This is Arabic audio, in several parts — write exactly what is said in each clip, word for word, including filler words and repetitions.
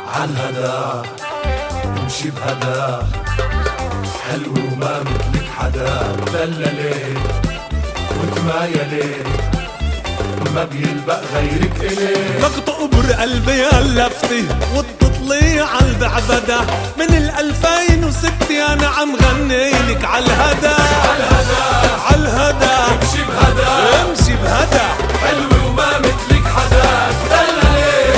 عالهدى امشي بهدى حلو وما مثلك حدا دللي وتمايلي ما بيلبق غيرك إلي لك تقبر قلبي هاللفتي وتطلي عالبعبدة من الألفين وستة أنا عم غنيلك عالهدى عالهدى عالهدى امشي بهدى امشي بهدى حلو وما مثلك حدا دللي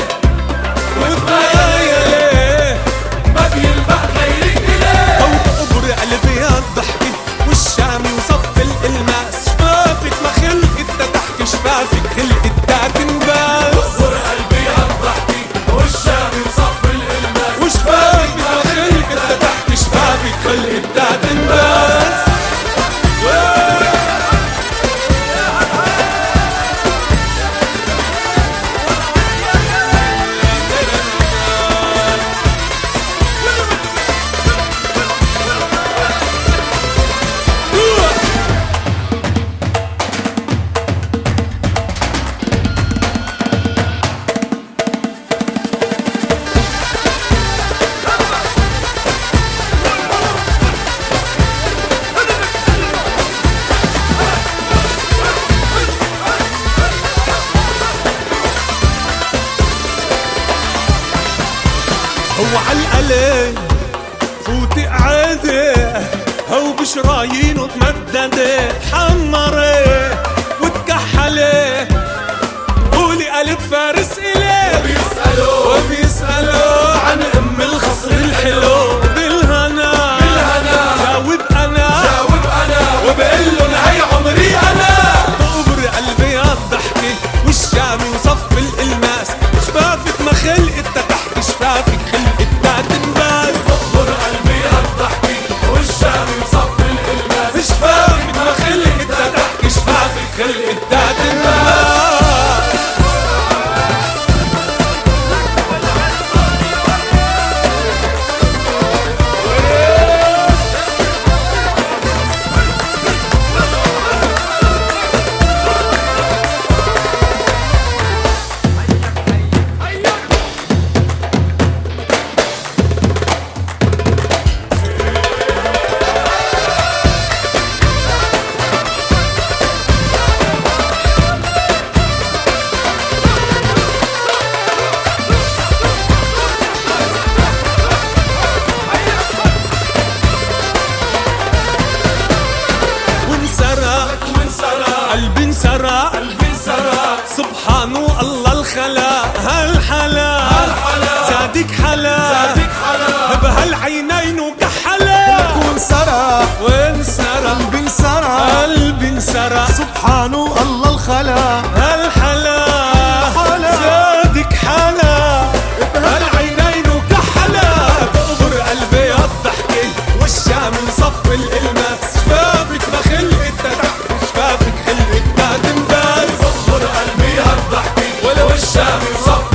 وتمايلي ما بيلبق غيرك إلي أو تقبر قلبي هالضحكة والشامي وصف الإلماس شفافك ما خلقت تحكي شفافك خلقت دا تنباس تقبر قلبي هالضحكة والشامي وصف الإلماس وشفافك ما خلقت تحكي شفافك خلقت دا تنباس هو عالقلي فوتي قعدي هو بشرايين وتمددي حمري وتكحلي قولي قلب فارس إلي وبيسألوا وبيسألوا عن أم الخصر الحلو بالهنا بالهنا جاوب أنا جاوب أنا وبقلن هي عمري أنا تقبر قلبي هالضحكة والشامي وصف الإلماس شفافك ما خلقت تحكي شفافك خلقت دا تنباس تقبر قلبي هالضحكة والشامي وصف الإلماس شفافك ما خلقت تحكي شفافك خلقت دا تنباس قلبي انسرق قلبي انسرق سبحان الله الخلا هالحلا هالحلا زادك حلا زادك حلا بهالعينين وكحلا وانسرق وانسرق قلبي انسرق قلبي انسرق سبحان الله الخلا هالحلا حلا زادك حلا بهالعينين وكحلا تقبر قلبي هالضحكة والشام صف الإلماس شفافك ما خلقت تحكي شفافك خلقت دا تنباس تقبر قلبي هالضحكة ولو الشامي وصف